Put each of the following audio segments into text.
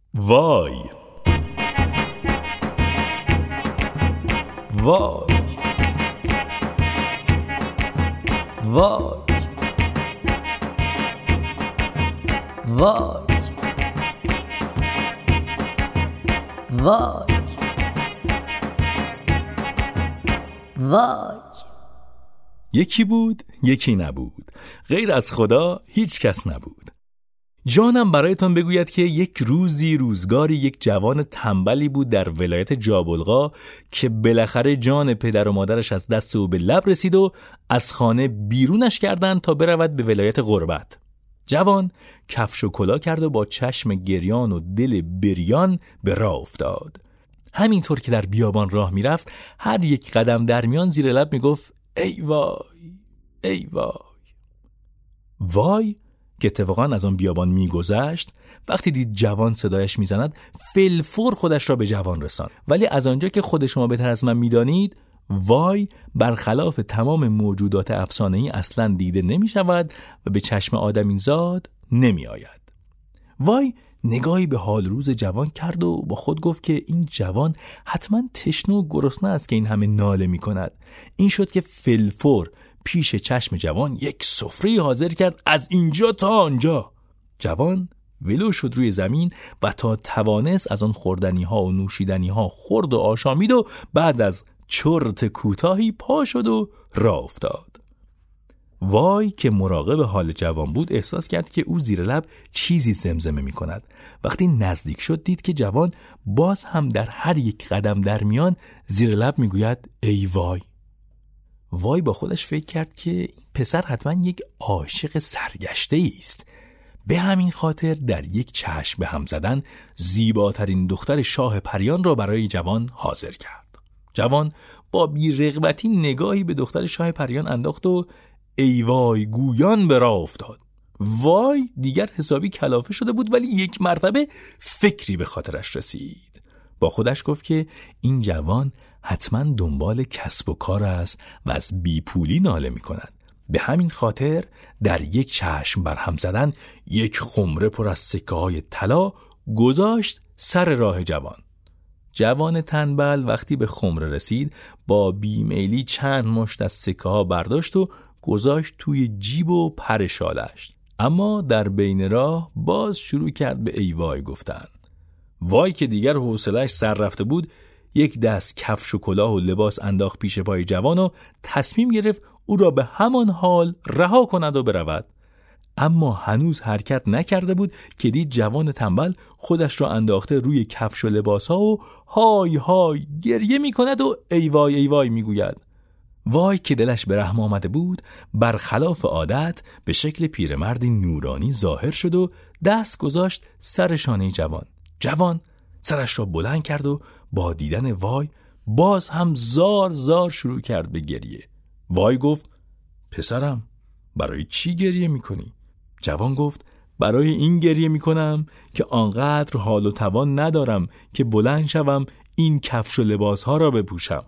وای وای وای وای وای وای. یکی بود یکی نبود، غیر از خدا هیچ کس نبود. جانم برایتان بگوید که یک روزگاری یک جوان تنبلی بود در ولایت جابلقا که بالاخره جان پدر و مادرش از دست او به لب رسید و از خانه بیرونش کردن تا برود به ولایت غربت. جوان کفش و کلاه کرد و با چشم گریان و دل بریان به راه افتاد. همینطور که در بیابان راه میرفت، هر یک قدم در میان زیر لب میگفت ای وای ای وای. وای که اتفاقا از آن بیابان میگذشت، وقتی دید جوان صدایش میزند فلفور خودش را به جوان رساند. ولی از آنجا که خود شما بهتر از من میدانید، وای برخلاف تمام موجودات افسانه‌ای اصلا دیده نمی شود و به چشم آدمیزاد نمی آید. وای نگاهی به حال روز جوان کرد و با خود گفت که این جوان حتما تشنه و گرسنه است که این همه ناله می کند. این شد که فلفور پیش چشم جوان یک سفره حاضر کرد از اینجا تا آنجا. جوان ولو شد روی زمین و تا توانست از آن خوردنی ها و نوشیدنی ها خورد و آشامید و بعد از چرت کوتاهی پا شد و راه افتاد. وای که مراقب حال جوان بود احساس کرد که او زیر لب چیزی زمزمه می کند. وقتی نزدیک شد دید که جوان باز هم در هر یک قدم در میان زیر لب می گوید ای وای. وای با خودش فکر کرد که این پسر حتما یک عاشق سرگشته است. به همین خاطر در یک چشم به هم زدن زیباترین دختر شاه پریان را برای جوان حاضر کرد. جوان با بی‌رغبتی نگاهی به دختر شاه پریان انداخت و ای وای گویان به راه افتاد. وای دیگر حسابی کلافه شده بود، ولی یک مرتبه فکری به خاطرش رسید. با خودش گفت که این جوان حتما دنبال کسب و کار است و از بیپولی ناله می کند. به همین خاطر در یک چشم برهم زدن یک خمره پر از سکه های طلا گذاشت سر راه جوان. جوان تنبل وقتی به خمره رسید با بیمیلی چند مشت از سکه ها برداشت و گذاشت توی جیب و پر شالش. اما در بین راه باز شروع کرد به ای وای گفتن. وای که دیگر حوصله‌اش سر رفته بود یک دست کفش و کلاه و لباس انداخت پیش پای جوان و تصمیم گرفت او را به همان حال رها کند و برود. اما هنوز حرکت نکرده بود که دید جوان تنبل خودش را انداخته روی کفش و لباس ها و های های گریه می کند و ای وای می گوید. وای که دلش به رحم آمده بود برخلاف عادت به شکل پیرمردی نورانی ظاهر شد و دست گذاشت سر شانه جوان. جوان سرش را بلند کرد و با دیدن وای باز هم زار شروع کرد به گریه. وای گفت پسرم برای چی گریه میکنی؟ جوان گفت برای این گریه میکنم که آنقدر حال و توان ندارم که بلند شوم این کفش و لباس ها را بپوشم.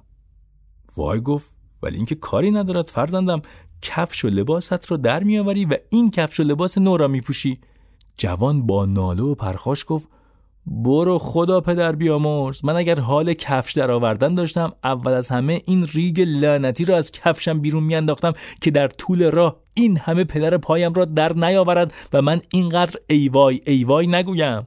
وای گفت ولی این که کاری ندارد فرزندم، کفش و لباست را در میآوری و این کفش و لباس نو را میپوشی. جوان با ناله و پرخاش گفت برو خدا پدر بیامرز، من اگر حال کفش در آوردن داشتم اول از همه این ریگ لعنتی را از کفشم بیرون میانداختم که در طول راه این همه پدر پایم را در نیاورد و من اینقدر ای وای نگویم.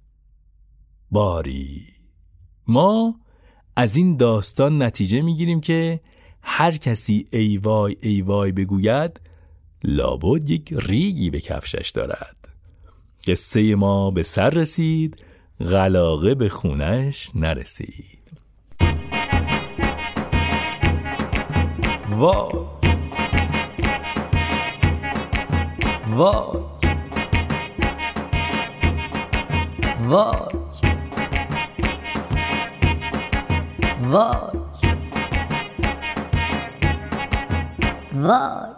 باری ما از این داستان نتیجه میگیریم که هر کسی ای وای بگوید لابد یک ریگی به کفشش دارد. قصه ما به سر رسید، غلاغه به خونش نرسید. وای وای وای وای وای